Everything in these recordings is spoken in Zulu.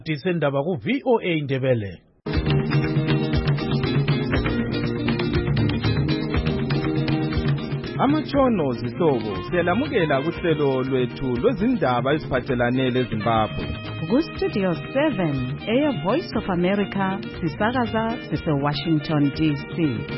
Disendaba ku VOA Ndebele. Amatshono zihlobo siyalamukela kuhlelo lwethu lwezindaba eziphathelane leZimbabwe. Ku Studio 7 Air Voice of America sisakaza sise-Washington DC.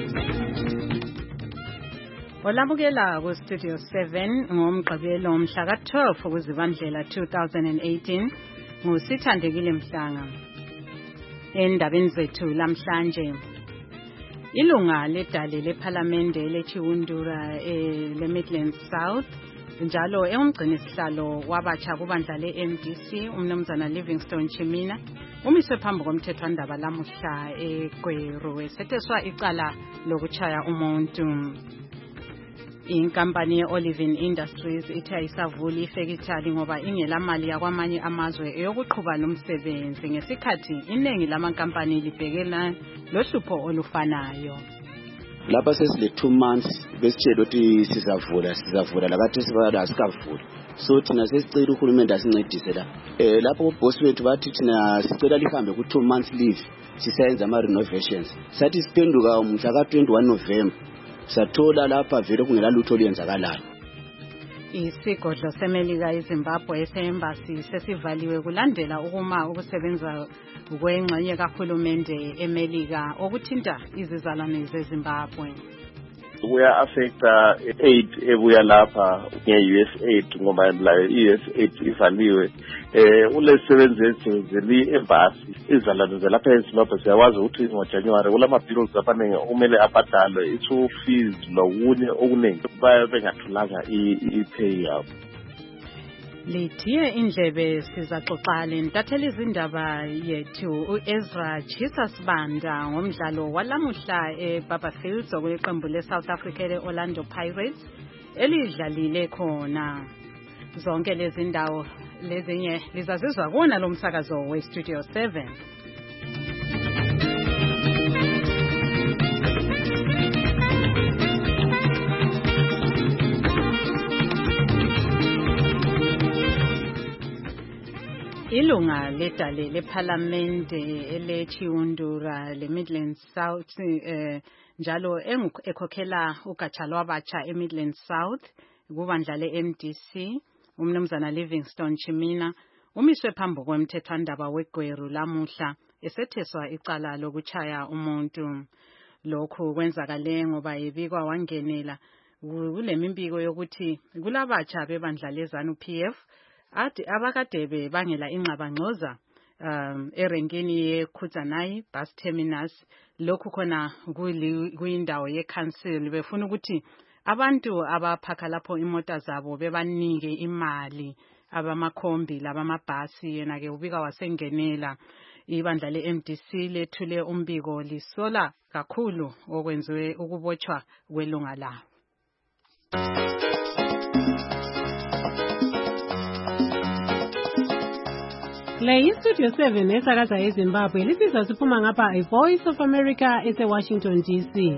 Olamukela ku Studio 7 ngomgqibelo mhla ka-12 kuZibandlela 2018 nguSithandekile Mhlanga. Endabeni zethu lamhlanje, ilunga ledale lephalamende leChiundura le-Midlands South njalo engumgcinisihlalo wabatsha kubandla le-MDC umnumzana Livingstone Chimina umiswe phambi komthethwandaba lamuhla eGweru esetheswa icala lokutshaya umuntu. Inkampani ye-Olivin Industries ithe ayisavula ifekithali ngoba ingelamali yakwamanye amazwe eyokuqhuba lomsebenzi ngesikhathi iningi lamankampani libhekela lohlupho olufanayo. Lapha sesile 2 months besitshela ukuthi sizavula lakathi sibala sikavula. So thina sesicela uhulumende asincedise la. Lapho boss wethu bathi thina sicela lihambe ku 2 months leave sisenza ama renovations. Sathi siphenduka umhla ka 21 November. Sathola lapha vele kungela lutho oluyenzakalayo. Isigodlo seMelika eZimbabwe ese-embassy sesivaliwe kulandela ukuma ukusebenza kwengxenye kahulumende eMelika okuthinta izizalwane zeZimbabwe. Kuya affecta aid ebuya lapha nge-USAID ngoba la USAID ivaliwe. Ulesebenze ezenzeli embassy izalwane zelapha eZimbabwe siyawazi ukuthi ngoJanuary kulama bills abaningi umele abhadalwe i-school fees lokunye okuningi bengathulanga i-pay yabo. Lithiye indlebe sizaxoxa lentatheli izindaba yethu uEzra Chisasibanda ngomdlalo walamuhla eBarberfields okweqembu leSouth Africa leOrlando Pirates elidlalile khona. Zonke lezi ndawo lezinye lizazizwa kuona lo msakazo weStudio 7. Ilunga ledale lephalamende eleChiundura le-Midlands South njalo ekhokhela ugatsha lwabatsha eMidlands South kubandla le-MDC umnumzana Livingstone Chimina umiswe phambi komthethwandaba weGweru lamuhla esetheswa icala lokutshaya umuntu. Lokhu kwenzakale ngoba yebikwa wangenela kulemimbiko yokuthi kulabatsha bebandla leZANU-PF abakade bangela ingxabangxoza erenkini yeKhudzanayi bus terminus. Lokhu khona kuyindawo yeCouncil befuna ukuthi abantu abaphaka lapho imota zabo bebanike imali abamakhombi labamabhasi. Yena ke ubika wasengenela. Ibandla le-MDC lethule umbiko lisola kakhulu okwenziwe ukubotshwa kwelunga lawo. Le Studio 7 esakaza eZimbabwe lisizwa siphuma ngapha iVoice of America ese-Washington DC.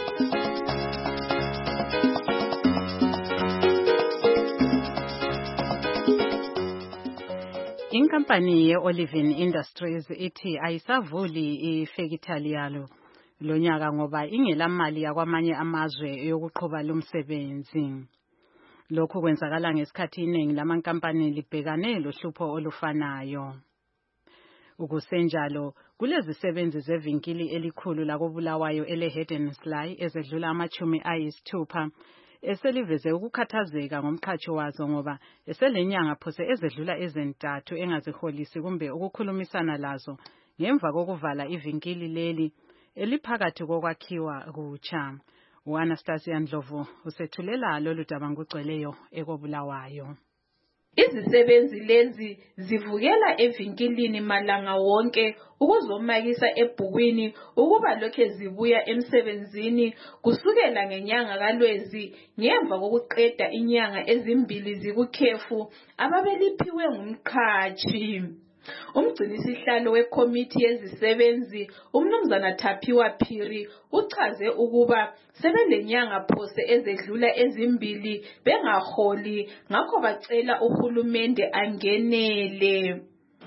Inkampani ye-Olivin Industries ithi ayisavuli ifekithali yalo lonyaka ngoba ingelamali yakwamanye amazwe yokuqhuba lomsebenzi. Lokhu kwenzakala ngesikhathi iningi lamankampani libhekane lohlupho olufanayo. Ukusenjalo kulezisebenzi zevinkili elikhulu lakobulawayo ele-Hedensley ezedlula ama-60 eseliveze ukukhathazeka ngomqhatshi wazo ngoba eselenyanga phose ezedlula ezintathu engaziholisi kumbe ukukhulumisana lazo ngemva kokuvala ivinkili leli eliphakathi kokwakhiwa kutsha. U-Anastasia Ndlovu usethulela lolu daba ngugcweleyo ekobulawayo. Izisebenzi lezi zivukela evinkilini malanga wonke ukuzomakisa ebhukwini ukuba lokho zibuya emsebenzini kusukela ngenyanga kaLwezi ngemva kokuqeda inyanga ezimbili zikukhefu ababeliphiwe ngumqhatshi. Umgcinisihlalo wekomiti yezisebenzi umnumzana Taphiwa Phiri uchaze ukuba sebelenyanga phose ezedlula ezimbili bengaholi ngakho bacela uhulumende angenele.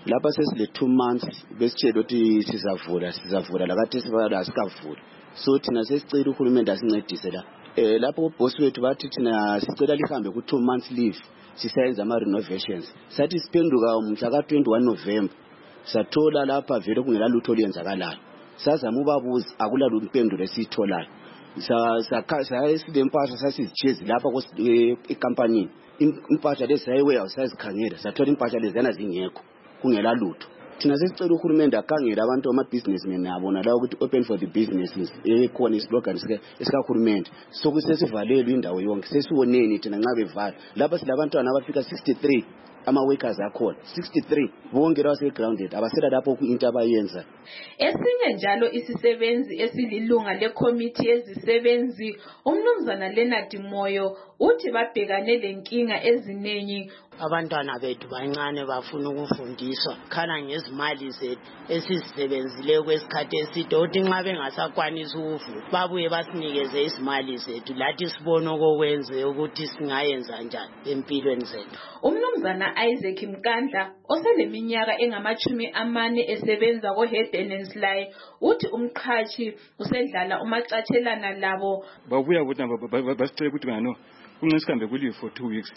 lapha sesile 2 months besitshela ukuthi sizavula lakathi sibala asikavuli. So thina sesicela uhulumende asincedise la. Lapho boss wethu bathi thina sicela lihambe ku 2 months leave sisayenza ama renovations. Sathi siphenduka umhla ka 21 November sathola lapha vele kungela lutho oluyenzakalayo. Sazama ubabuza akula lutho impendulo esitholayo. Sayisimpahla sasizichezi lapha ecompany. Impahla lezi sayiweya sazikhangela sathola impahla lezi yana zingekho kungela lutho. Thina sesicela uhulumende akhangele abantu ama businessmen nabo nalawo ukuthi open for the businesses ekhona islogan esika-hulumende sokusesivalelwe indawo yonke sesiwoneni thina nxa bevala lapha silabantwana abafika 63 ama-workers akhona 63 bonke lawase-grounded abasela lapho into abayenza. Esinye njalo isisebenzi esililunga lekhomithi yezisebenzi umnumzana Leonard Moyo uthi babhekane lenkinga eziningi. Abantwana bethu bancane bafuna ukufundiswa khana ngezimali zethu esizisebenzile kwesikhathi eside uthi nxa bengasakwanisi ukuvula babuye basinikeze izimali zethu lathi sibone okwenze ukuthi singayenza njani empilweni zethu. Umnumzana Isaac Mkandla oseleminyaka engama-40 esebenza ko-Hedenensly uthi umqhashi usedlala umacatshelana labo. Babuya ukuthi basicela ukuthi ngano kunqesikambe kulive for 2 weeks.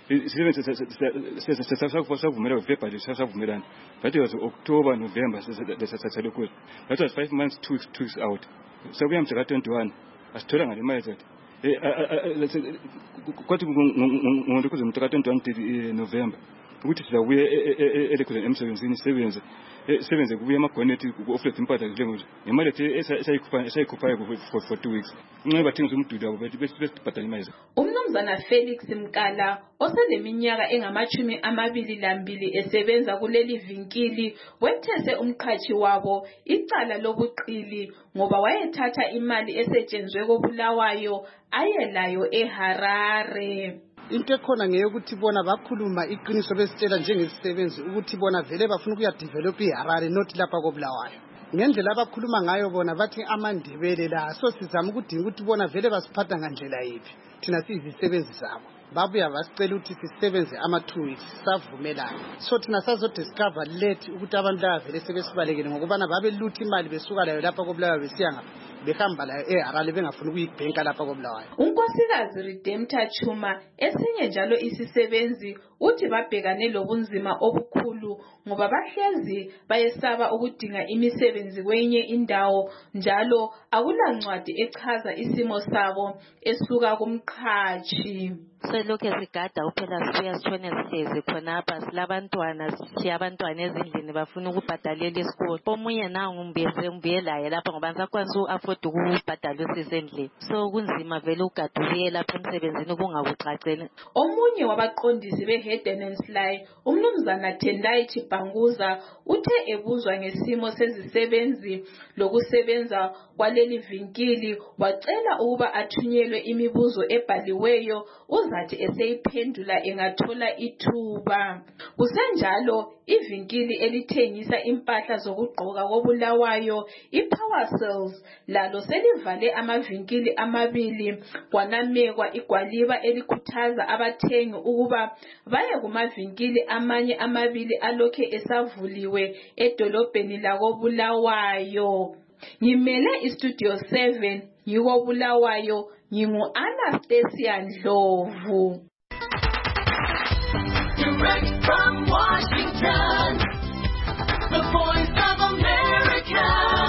Sasavumela February sasavumelana. That was October, November sasalokho. That was 5 months, 2 weeks out. So we am to 21 asithola ngale mali zethu. Kwathi ngokuthi umtaka 21 November ukuthi sizabuye elekhona emsebenzini sebenze kubuye amagonyeti ku-oflet impahla njengoba imali esayikhuphayo for 2 weeks nxa bathengisa umduli wabo besibhadala imali. Umnumzana Felix Mkala oseleminyaka engama-22 esebenza kuleli vinkili wethese umqhashi wabo icala lobuqili ngoba wayethatha imali esetshenzwe koBulawayo ayelayo eHarare. Into ekhona ngeyokuthi bona bakhuluma iqiniso besitshela njengesisebenzi ukuthi bona vele bafuna ukuya develop iHarare not lapha koBulawayo. Ngendlela abakhuluma ngayo bona bathi amandebele la so sizama ukudinga ukuthi bona vele basiphatha ngandlela yiphi thina siyizisebenzi zabo. Babuya basicela ukuthi sisebenze ama 2 weeks savumelana. So thina sazodiscover late ukuthi abantu laba vele sebesibalekile ngokubana babelutha imali besuka layo lapha koBulawayo besiya ngapha behamba layo eHarare bengafuna ukuyibhenka lapha koBulawayo. Unkosikazi Redemptor Chuma esinye njalo isisebenzi uthi babhekane lobunzima obukhulu ngoba bahlezi bayesaba ukudinga imisebenzi kwenye indawo njalo akulancwadi echaza isimo sabo esuka kumqhashi. Selokhu sigada uphela sibuya sitshone sihlezi khonapha silabantwana sishiya abantwana ezindlini bafuna ukubhadalela isikolo. Omunye nangu ngibuye laye lapha ngoba ngisakwanisa u-afford ukubhadala usisendlini. So kunzima vele ugada ubuye lapha emsebenzini kungakucaceli. Omunye wabaqondisi beHedenensly umnumzana Tendai Chipanguza uthe ebuzwa ngesimo sezisebenzi lokusebenza kwaleli vinkili wacela ukuba athunyelwe imibuzo ebhaliweyo uzathi eseyiphendula engathola ithuba. Kusenjalo ivinkili elithengisa impahla zokugqoka koBulawayo iPower Cells lalo selivale amavinkili amabili kwanamekwa igwaliba elikhuthaza abathengi ukuba baye kumavinkili amanye amabili alokhe esavuliwe edolobheni lakoBulawayo. Ngimele iStudio 7 ngikoBulawayo ngingu-Anastasia Ndlovu. Direct from Washington, the Voice of America,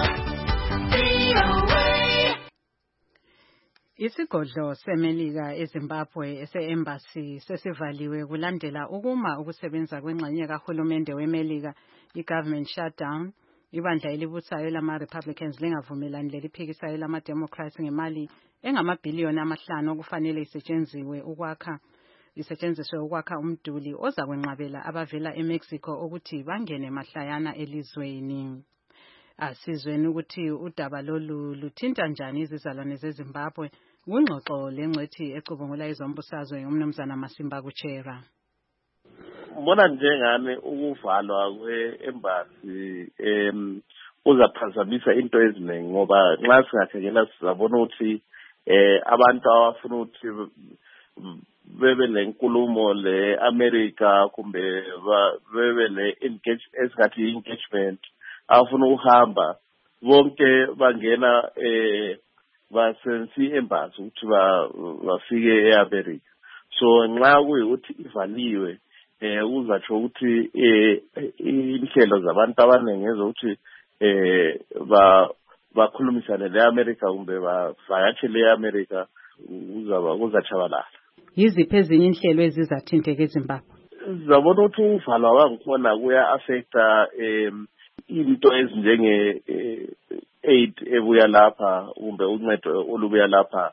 VOA. Isigodlo seMelika eZimbabwe ese-embassy sesivaliwe kulandela ukuma ukusebenza kwengxenye kahulumende weMelika i-government shutdown. Ibandla elibusayo lama-Republicans lingavumelani leliphikisayo lama-Democrats ngemali engamabhiliyoni amahlanu okufanele isetshenziswe ukwakha umduli oza kwenqabela abavela eMexico ukuthi bangene mahlayana elizweni. Asizweni ukuthi udaba lolu luthinta njani izizalwane zeZimbabwe kungxoxo lengcwethi ecubungula izombusazwe umnumzana Masimba Kuchera. Mbona njengami ukuvalwa kwe-embassy uzaphazamisa into eziningi ngoba nxa singathengela sizabona ukuthi abantu abafuna ukuthi bebe nenkulumo le-America kumbe bebe esingathi engagement afuna ukuhamba bonke bangena basensi embassy ukuthi bafike eAmerica. So nxa kuyikuthi ivaliwe uzatsho ukuthi inhlelo zabantu abaningi ezokuthi bakhulumisane le-America kumbe bavakatshele e-America kuzatshabalala. Yiziphi ezinye inhlelo ezizathinteka eZimbabwe? Zabona ukuthi uvalwa wangikhona kuya-affecta into ezinjenge aid ebuya lapha kumbe uncedo olubuya lapha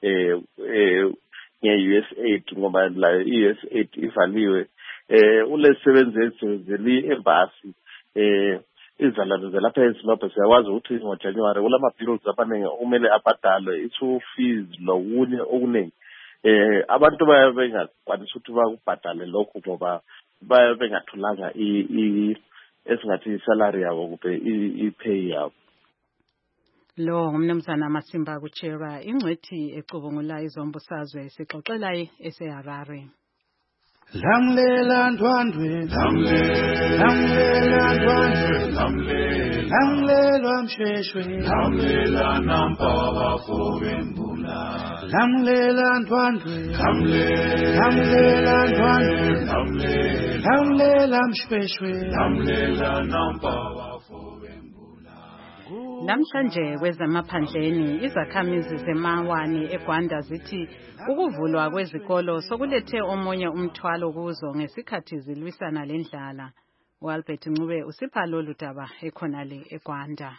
nge-USAID ngoba la i-USAID ivaliwe. Ulezisebenzi ezisebenzeli embassy izalwane zelapha eZimbabwe siyakwazi ukuthi ngoJanuwari kulamabhills abaningi okumele abhadalwe i-school fees lokunye okuningi. Abantu bayabe bengakwanisa ukuthi bakubhadale lokho ngoba bayabe bengatholanga esingathi isalary yabo kumbe i-pay yabo. Lo ngumnumzana Masimba Kuchera ingcwethi ecubungula izombusazwe sixoxela eseHarare. Lamlela ndwandwe lamlela msheshwe lamlela nampaba fobembula lamlela ndwandwe lamlela msheshwe lamlela nampaba fobembula. Namhlanje kwezemaphandleni izakhamizi zemawane eGwanda zithi ukuvulwa kwezikolo sokulethe omunye umthwalo kuzo ngesikhathi zilwisana lendlala. uAlbert Ncube usipha lolu daba ekhonale eGwanda.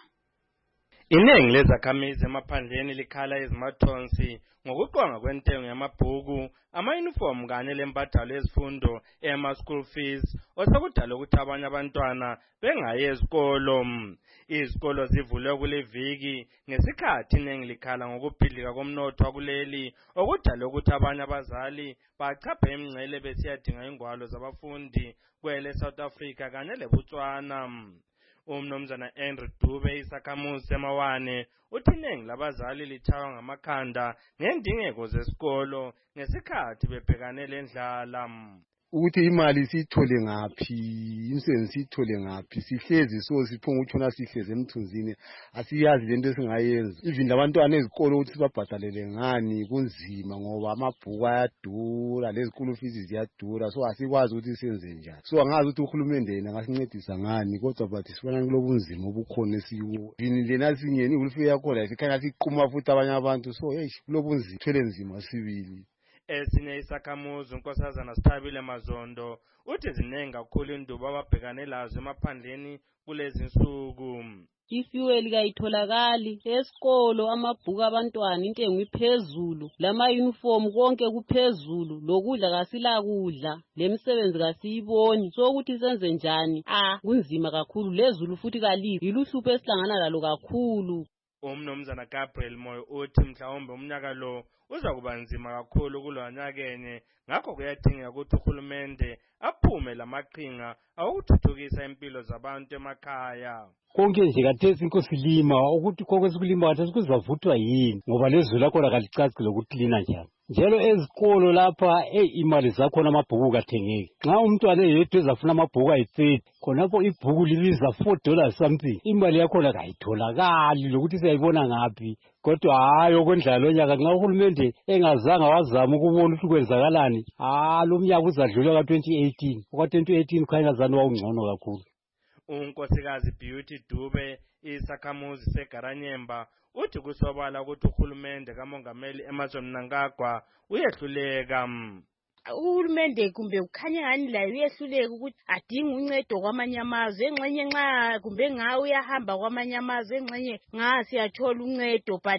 Inengi lezakhamizi emaphandleni likhala ezimathonsi ngokuqonga kwentengo yamabhuku, ama-uniform kanye lempahla ezifundo ema-school fees osakudala ukuthi abanye abantwana bengayi ezikolo. Izikolo zivulwe kule viki ngesikhathi inengi likhala ngokubhidlika komnotho wakuleli okudala ukuthi abanye abazali bachaphe imingcele besiyadinga ingwalo zabafundi kwele South Africa kanye leBotswana. Umnumzana Andrew Dube isakhamuzi semawane uthi iningi labazali lithawa ngamakhanda ngendingeko zesikolo ngesikhathi bebhekane lendlala. Ukuthi imali siyithole ngaphi, imisebenzi siyithole ngaphi, sihlezi siphunga ukutshona sihlezi emthunzini, asiyazi lento esingayenza. Even labantwana ezikolo ukuthi sibabhadalele ngani kunzima ngoba amabhuku ayadura, lezikolo fees ziyadura, so asikwazi ukuthi senze njani. So angazi ukuthi uhulumende yena angasincedisa ngani, kodwa bathi sibona kulobunzima obukhona esiwo. Yini lena singeni ulufike yakhona sikhanya siqhuma futhi abanye abantu, so kulobunzima thwele nzima sibili. Esinye isakhamuzi unkosazana Sithabile Mazondo uthi zinengi kakhulu indubo ababhekane lazo emaphandleni kulezi nsuku. Ifuel kayitholakali esikolo, amabhuku abantwana intengo iphezulu, lama uniform konke kuphezulu, lokudla kasilakudla, lemisebenzi kasiyiboni, so ukuthi senze njani kunzima kakhulu, lezulu futhi kalibi, iluhlupho esihlangana lalo kakhulu. Umnumzana Gabriel Moyo uthi mhlawumbe umnyaka lo uza kuba nzima kakhulu kulonyakenye, ngakho kuyadingeka ukuthi uhulumende aphume lamaqhinga awokuthuthukisa impilo zabantu emakhaya. Konke nje kathesi inkosi lima ukuthi konke sikulima kathesi kuzavuthwa yini ngoba lezulu lakhona kalicaci lokuthi lina njani. Njalo ezikolo lapha imali zakhona amabhuku kathengeki. Nxa umntwana eyedwa ezafuna amabhuku ayi-30 khonapho ibhuku libiza $4 something. Imali yakhona kayitholakali lokuthi siyayibona ngaphi. Kodwa hayi okwendlala lonyaka nxa uhulumende engazange wazama ukubona ukuthi kwenzakalani, lo mnyaka uzadlula ka-2018. Oka-2018 khanya ngazani wawungcono kakhulu. Unkosikazi Beauty Dube isakhamuzi seGaranyemba uthi kusobala ukuthi uhulumende kamongameli Emmerson Mnangagwa uyehluleka. Uhulumende kumbe ukhanya ngani la uyehluleka ukuthi adinga uncedo kwamanye amazwe, engxenye nxa kumbe ngawe uyahamba kwamanye amazwe, engxenye nga siyathola uncedo, but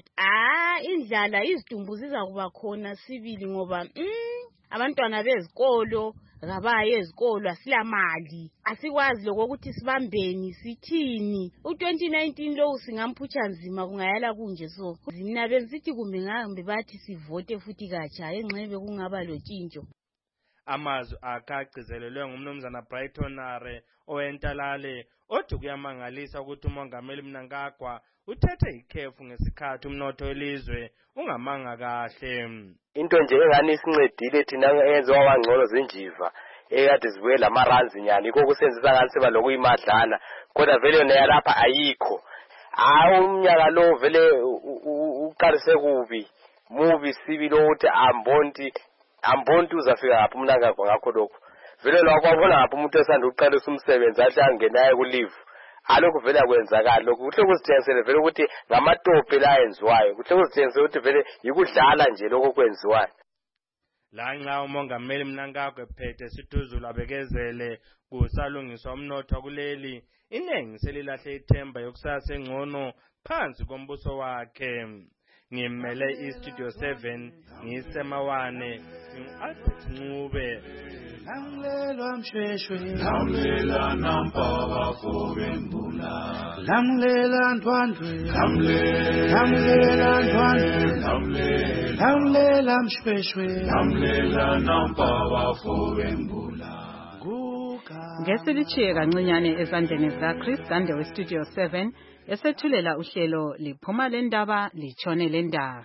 indlala izidumbu zizakuba khona sibili ngoba abantwana bezikolo kabaye ezikolo, asilamali, asikwazi lokuthi sibambeni sithini. U2019 lo singamphutsha nzima kungayala kunje, so mina bensithi kumbe ngahambe bathi sivote futhi katsha engxebe kungaba lotshintsho. Amazwi akagcizelelwe ngumnumzana Brighton Are owentalale othi kuyamangalisa ukuthi umongameli Mnangagwa uthethe ikhefu ngesikhathi umnotho welizwe ungamanga kahle. Into nje engani isincedile thina eyenziwa wangcono zinjiva ekade zibuye lamaranzi nyani iko kusenzisa kanseba lokuyimadlana kodwa vele yona yalapha ayikho. Umnyaka lo vele uqalise kubi mubi sibi lo uthi ambonti uzafika lapho Mnangagwa ngakho lokho vele lo kwabona lapho umuntu esanda uqalisa umsebenzi ahle angenaye ku leave alokho vele akwenzakala lokho kuhle kuzithengisele vele ukuthi ngamatope la enziwayo kuhle kuzithengisele ukuthi vele yikudlala nje lokho kwenziwayo. Lanxa umongameli Mnangagwa ephethe Situzulu abekezele kusalungiswa umnotho kuleli inengi selilahle ithemba yokusasa engcono phansi kombuso wakhe. Ngimele iStudio 7 ngisemawane ngiAlbert Ncube. Lamlelwa mshweshwe lamlela nampaba fobembula lamlela ndwandwe lamlela ndwandwe lamlela mshweshwe lamlela nampaba fobembula. Ngesilichiye kancinyane ezandleni zikaChris Gande weStudio 7 esethulela uhlelo liphuma lendaba litshone lendaba.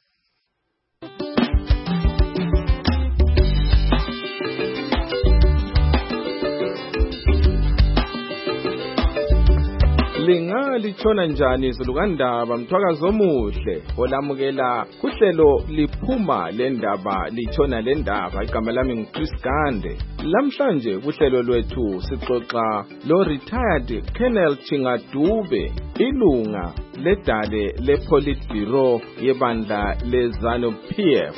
Lingalitshona njani izulu kandaba Mthwakazi omuhle olamukela kuhlelo liphuma lendaba litshona lendaba. Igama lami nguChris Gande. Lamhlanje kuhlelo lwethu sixoxa lo retired Colonel Chingadube ilunga ledale lePolitburo yebandla leZanu PF.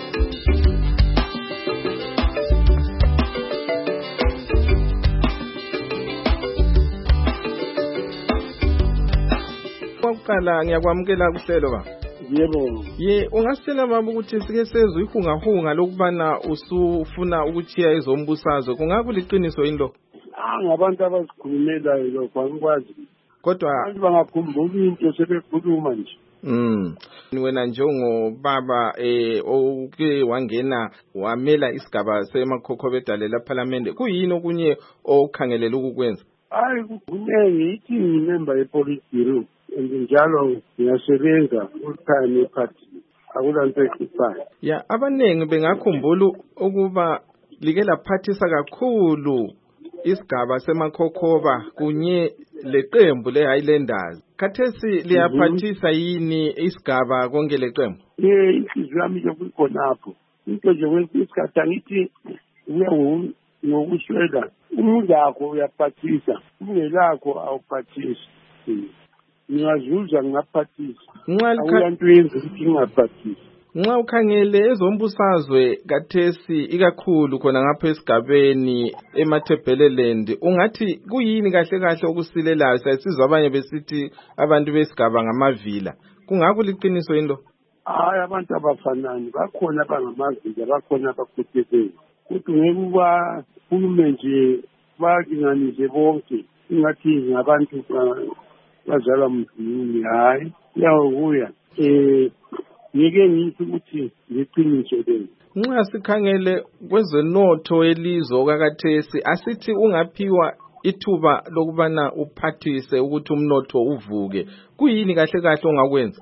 Kwaqala ngiyakwamukela kuhlelo ba. Yebo. Ungasitshela baba ukuthi sike sezwe ihungahunga lokubana usufuna ukuchiya ezombusazwe kungakuliqiniso yini lo? Ngabantu abazikhulumelayo lokho angikwazi. Kodwa abantu bangakhumbula into sebekhuluma nje. Wena njengobaba oke wangena wamela isigaba semakhokho bedale laParliament kuyini okunye okhangelela ukukwenza? Kunengi ithi ngimember yePolitburo njalo ngiyasebenza full-time eparty akulanto ekhiphayo. Abanengi bengakhumbula ukuba like laphathisa kakhulu isigaba semakhokhoba kunye leqembu leHighlanders. Khathesi liyaphathisa yini isigaba konke leqembu? Inhliziyo yami yokukhonapho into nje kwesikhathi angithi ngokuswela umuzakho uyaphathisa ungelakho awuphathisi. Ngiyazuza ngaphathisa akulanto yenza ukuthi ngaphathisa. Nxa ukhangele ezombusazwe kathesi ikakhulu khona ngapha esigabeni eMathebeleland ungathi kuyini kahle kahle okusilelayo sasizwa abanye besithi abantu besigaba ngamavila kungakuliqiniso yini lo? Abantu abafanani bakhona abangamavila bakhona abakhutheleyo kodwa ngeke ubakhulume nje balinganise bonke ingathi ngabantu bazalwa mdluni hayi yakuya ngeke ngithi ukuthi liqiniso lelo. Nxa sikhangele kwezenotho elizwe kakathesi asithi ungaphiwa ithuba lokubana uphathise ukuthi umnotho uvuke kuyini kahle kahle ongakwenza?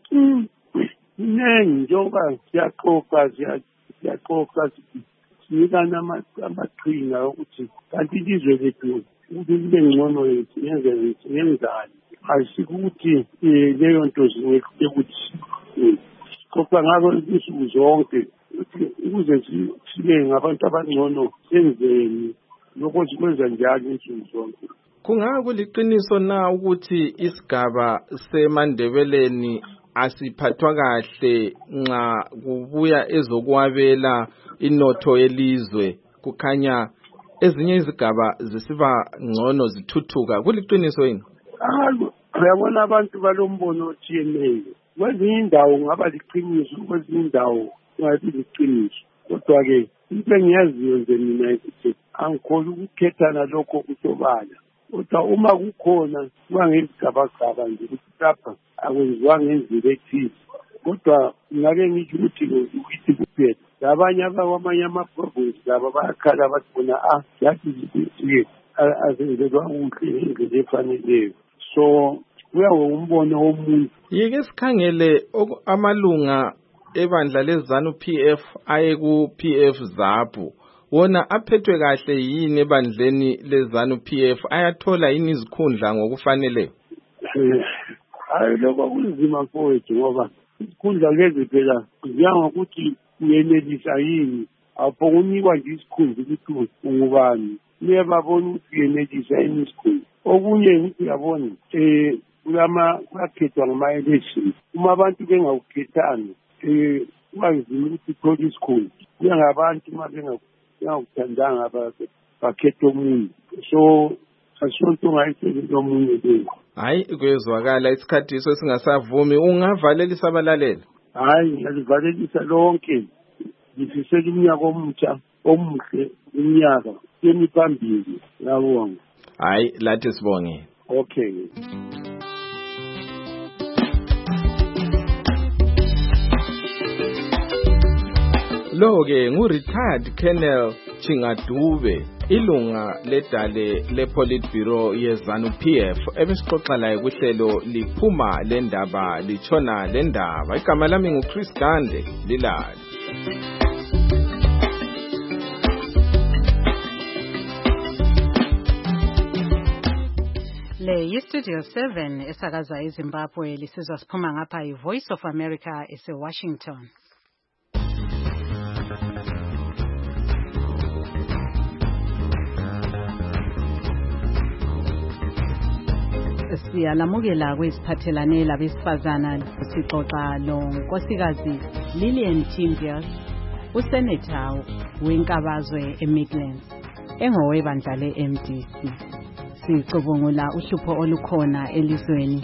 Nengi njengoba siyaxoxa sinikana amaqhinga ukuthi kanti ilizwe lethu ukuthi libe ngcono yethu ngenzani asikuthi leyo nto zingeke ukuthi kodwa ngako insuku zonke ukuze sibe ngabantu abangcono senzeni lokho sikwenza njalo insuku zonke. Kungakuliqiniso na ukuthi isigaba seMandebeleni asiphathwa kahle nxa kubuya ezokwabela inotho yelizwe kukhanya ezinye izigaba zisiba ngcono zithuthuka kuliqiniso yini? Uyabona abantu balombono otshiyeneyo kwezinye indawo ngaba liqiniso kwezinye indawo kungabi liqiniso kodwa-ke into engiyaziyo nje mina ukuthi angikholi ukukhethana lokho kusobala kodwa uma kukhona kuba ngezigabagaba nje ukuthi lapha akwenziwa ngendlela ethize kodwa ngake ngisho ukuthi kuphela labanye abakwamanye ama-province laba bayakhala bathi bona yathi azenzelwa kuhle ngendlela efaneleyo. So kuyawe umbono womuntu. Yeke sikhangele amalunga ebandla leZANU-PF aye ku-PF ZAPU. Wona aphethwe kahle yini ebandleni leZANU-PF? Ayathola yini izikhundla ngokufanele? Hayi lokho kunzima mfowethu ngoba isikhundla lezi phela ziya ngokuthi uyenelisa yini. Apho unikwa nje isikhundla ukuthi ungubani. Niye babona ukuthi uyenelisa yini isikhundla. Okunye ukuthi uyabona kuyakhethwa ngama-election. Uma abantu bengawukhethanga kunzima ukuthi uthole isikhundla. Kuya ngabantu uma bengakuthandanga bakhetha omunye. So asonto ngayisebenzisa omunye leyo. Hayi kuyezwakala isikhathi singasavumi. Ungavalelisa abalaleli? Hayi ngiyalivalelisa lonke. Ngifisela umnyaka omutsha omuhle umnyaka yemiphambili. Ngiyabonga. Hayi lathi sibonge. Okay. Lo-ke ngu-retired Colonel Chingadube, ilunga ledale le-Politburo ye-ZANU-PF, ebesixoxa laye kuhlelo liphuma le ndaba litshona le ndaba. Igama lami nguChris Gande, lilali. Le yi-Studio 7 esakaza eZimbabwe, lisizwa siphuma ngapha yi-Voice of America ese-Washington. Siyalamukela kwesiphathelane labesifazana sixoxa lo nkosikazi Lillian Timbias, usenator wenkabazwe eMidlands, engowebandla le-MDC. Sicubungula uhlupho olukhona elizweni.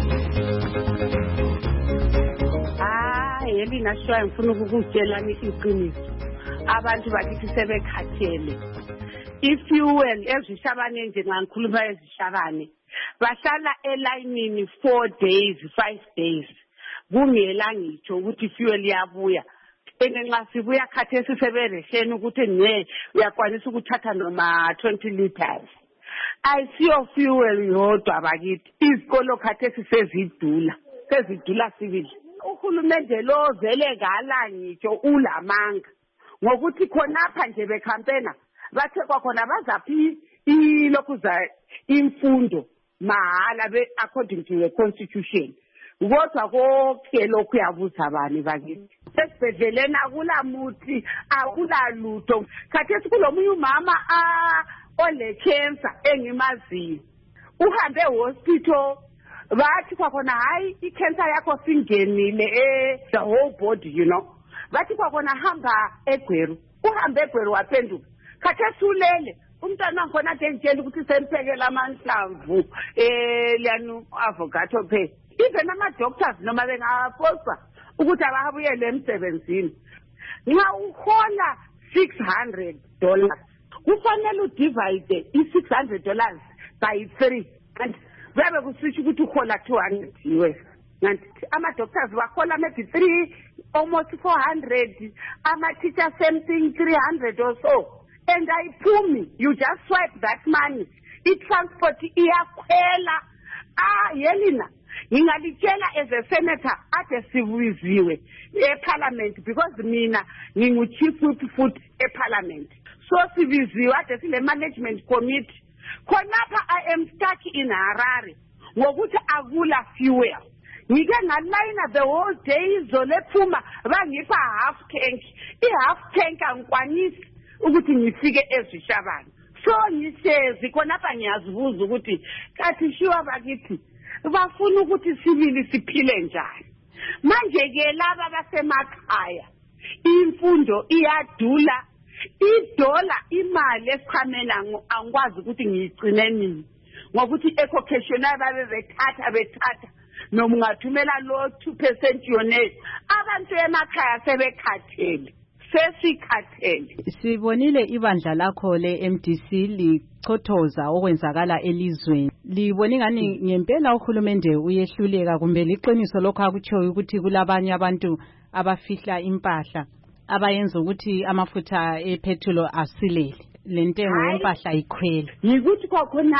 Yelina shwa ngifuna ukukutshelani iqiniso. Abantu bakithi sebekhathele. Ifuel ezishabane nje ngikhuluma ezishabane. Bahlala elayinini 4 days 5 days. Kungela ngitsho ukuthi fuel yabuya. Nxa sibuya khathesi seberesheni ukuthi uyakwanisa ukuthatha noma 20 liters. Ayisiyo fuel yodwa bakithi. Izikolo khathesi sezidula sibili. Uhulumende lo vele ngala ngitsho ulamanga. Ngokuthi khonapha nje bekhampena bathe kwakhona bazaphi ilokuza imfundo mahala according to the constitution. Kodwa konke lokhu yabuza bani bakithi. Esibhedleleni akulamuthi akulalutho. Khathesi kulomunye umama ole cancer engimaziyo. Uhambe hospital bathi kwakhona hayi i-cancer yakho singenile the whole body you know. Bathi kwakhona hamba eGweru. Uhambe eGweru waphenduka. Khathesi ulele. Umntwana ngkhona ke ngitshela ukuthi semphekela amahlamvu liyanu avocado phe. Even ama-doctors noma bengafosa ukuthi ababuyele emsebenzini. Nxa uhola $600 kufanele udivide i-$600 by 3 and babe kusisho ukuthi uhola $200 US. Ama-doctors bahola maybe 3 almost 400, ama-teacher same thing 300 or so. And you just swipe that money. I-transport iyakhwela. Yelina, ngingalitshela as a senator ade sibuziwe eParliament because mina ngingu-chief whip foot eParliament. So sibiziwe ade sile management committee. Khonapha I am stuck in Harare ngokuthi akula fuel. Ngike ngalayina the whole day zolephuma bangipha half tank. I-half tank angikwanisi ukuthi ngifike ezishabani. So ngisezi khonapha ngiyazibuza ukuthi kathi shiwa bakithi bafuna ukuthi sibili siphile njani. Manje ke laba basemakhaya imfundo iyadula. Idola imali esiqhamela angikwazi ukuthi ngiyigcine nini. Ngokuthi ecocational babe bethatha noma ungathumela lo 2% yonke. Abantu emakhaya sebekhathele. Sesikhathele. Sibonile ibandla lakho le-MDC lichothoza okwenzakala elizweni. Libone ngani ngempela uhulumende uyehluleka kumbe liqiniso lokho akutshoyo ukuthi kulabanye abantu abafihla impahla abayenza ukuthi amafutha epetrol asilele lentengo yempahla ikhwele? Yikuthi kwakhona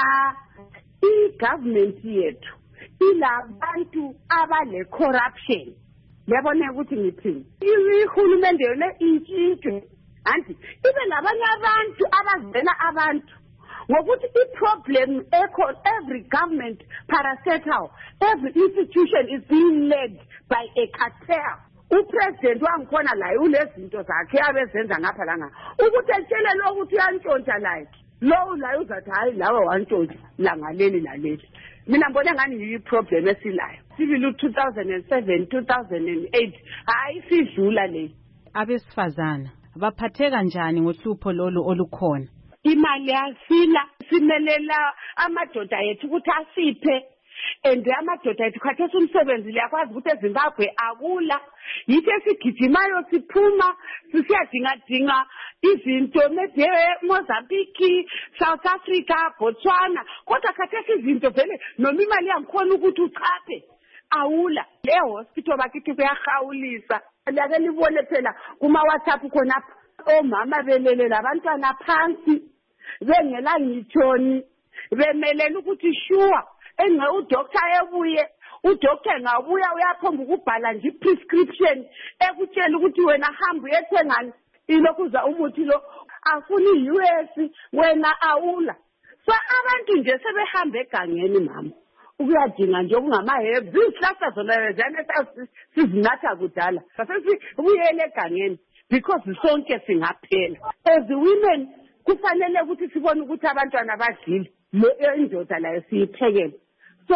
i-government yethu ilabantu abale corruption. Yabona ukuthi ngithini? Ihulumende yona intshintshwe. Anti ibe labanye abantu abazela abantu ngokuthi i-problem echo every government parastatal, every institution is being led by a cartel. Upresident wangikhona laye ulezinto zakhe abezenza ngapha langa ukuthi etshele lo ukuthi uyantshontsha like lo laye uzathi hayi lawe wantshontsha langa leli laleli. Mina ngibona ngani yi-problem esilayo sibili 2007 2008 hayi sidlula le. Abesifazana baphatheka kanjani ngohlupho lolu olukhona? Imali yasila simelela amadoda ethu ukuthi asiphe ende amadoda ethu khathesi umsebenzi liyakwazi ukuthi eZimbabwe akula yithe sigijimayo siphuma sisiyadinga izinto mede Mozambique, South Africa, Botswana kodwa khathesi izinto vele noma imali yangikhona ukuthi uchaphe awula. Le hospital bakithi kuyahawulisa lake libone phela kuma WhatsApp khona omama belele labantwana phansi bengela ngitshoni bemelela ukuthi sure enga udoctor ebuye udoctor ngabuya uyaphomba ukubhala nje prescription ekutshela ukuthi wena hamba uyethengani ilokuza umuthi lo afuni US wena awula. So abantu nje sebehambe egangeni mama ukuyadinga nje okungamaherbs izihlahla zona zane sizinatha kudala sasesibuyele egangeni because sonke singaphela. As women kufanele ukuthi sibone ukuthi abantwana badlile lo indoda la siyiphekele. So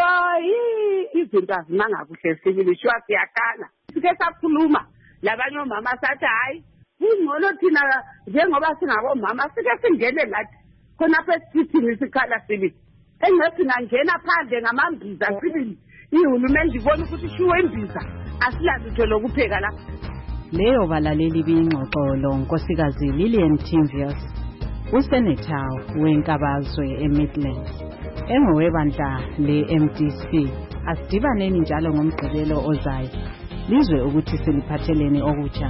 izinto azimanga kuhle sibili shwa siyakala sike sakhuluma labanye omama sathi hayi kungcono thina njengoba singabomama sike singene lathi khona phe sithini isikhala sibili engathi ngangena phandle ngamambiza sibili ihulumende ibona ukuthi shuwe imbiza asilazitho lokupheka la. Leyo balaleli bingxoxo lo nkosikazi Lillian Timvius usenator wenkabazwe eMidlands engowebandla le-MDC. Asidibaneni njalo ngomgqibelo ozayo lizwe ukuthi siliphatheleni okutsha.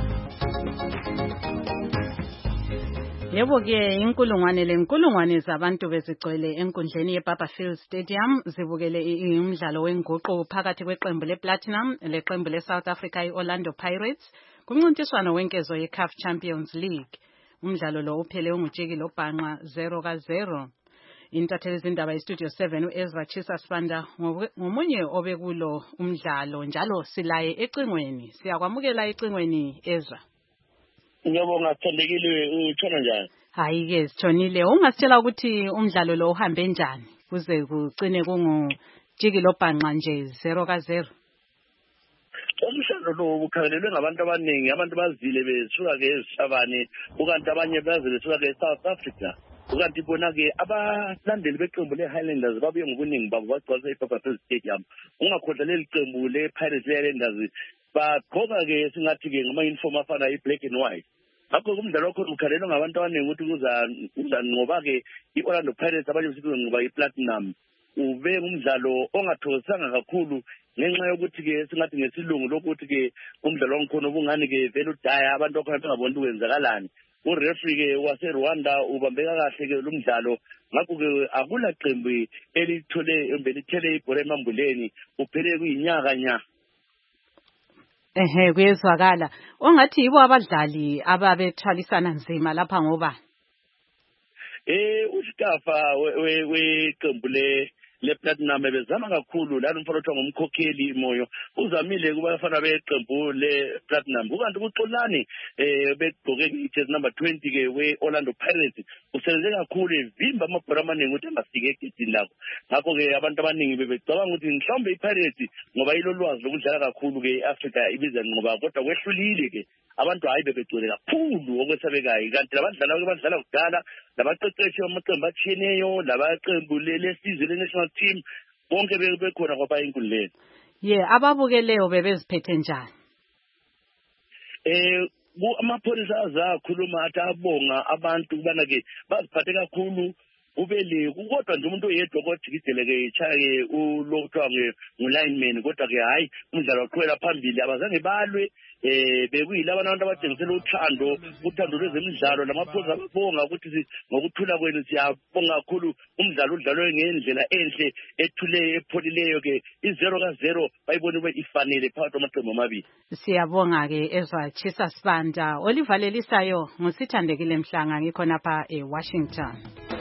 Yebo ke inkulungwane zabantu bezigcwele enkundleni yeBarberfield Stadium zibukele umdlalo wenguqu phakathi kweqembu lePlatinum leqembu leSouth Africa iOrlando Pirates kumncintiswano wenkezo yeCAF Champions League. Umdlalo lo uphele ungujiki lobhanqa 0-0. Intatheli zindaba iStudio 7 uEzra Chisa Spanda ngomunye obekulo umdlalo njalo silaye ecingweni. Siyakwamukela ecingweni Ezra. Ngiyabonga Thandekile utshona njani? Hayi ke sithonile. Ungasitshela ukuthi umdlalo lo uhambe njani kuze kucine kungujiki lobhanqa nje 0-0. Umdlalo lo ukhangelelwe ngabantu abaningi, abantu bazile besuka ke eZishabane ukanti abanye baze besuka ke eSouth Africa. Ukanti bona ke abalandeli beqembu leHighlanders babuye ngobuningi babo bagcwalisa iBarberfield Stadium. Ungakhohlwa leli qembu lePirates leHighlanders bagqoka ke singathi ke ngama-uniform afana i-black and white. Ngakho umdlalo wakho ukhangelelwe ngabantu abaningi ukuthi uzanqoba ke iOrlando Pirates abanye besithi ngoba iPlatinum. Ube umdlalo ongathokozanga kakhulu ngenxa yokuthi ke singathi ngesilungu lokuthi ke umdlalo onkhona ubungani ke vele udaya abantu akhona bengaboni ukwenzakalani. Ureferee ke waseRwanda ubambeka kahle ke lumdlalo ngakho ke akula qembu elithole belithele ibhola emambuleni uphele kuyinyaka nya. Kuyezwakala ongathi yibo abadlali ababethwalisana nzima lapha ngoba uStafa weqembu lePlatinum bezama kakhulu lalo mfana othiwa ngumkhokheli Moyo uzamile kubafana beqembu lePlatinum ukanti kuXolani begqoke ijezi number 20 ke weOrlando Pirates usebenze kakhulu evimba amabhola amaningi ukuthi angafike egedini lakho ngakho ke abantu abaningi bebecabanga ukuthi mhlawumbe iPirates ngoba ilolwazi lokudlala kakhulu ke eAfrica ibiza ngoba kodwa kwehlulile ke abantu hayi bebegcwele kakhulu okwesabekayo kanti labadlala ke badlala kudala labaqeqeshi amaqembu atshiyeneyo labaqembu lesizwe lenational team bonke bekhona kwaba inkundleni. Ababukeleyo bebeziphethe njani? Amapholisa azakhuluma athi abonga abantu kubana ke baziphathe kakhulu ube le kodwa nje umuntu oyedwa kodikidele-ke echaya-ke lo kuthiwa ngu-lineman kodwa-ke hhayi umdlalo waqhubela phambili abazange balwe bekuyilaba abantu abatshengisela uthando lwezemidlalo lamaphoza ababonga ukuthi ngokuthula kwenu siyabonga kakhulu umdlalo udlalwe ngendlela enhle ethuleyo epholileyo-ke 0-0 bayibona ube ifanele phakathi kwamaqembu amabili. Siyabonga-ke ezwatshisa sibanda olivalelisayo ngusithandekile Mhlanga ngikhonapha eWashington.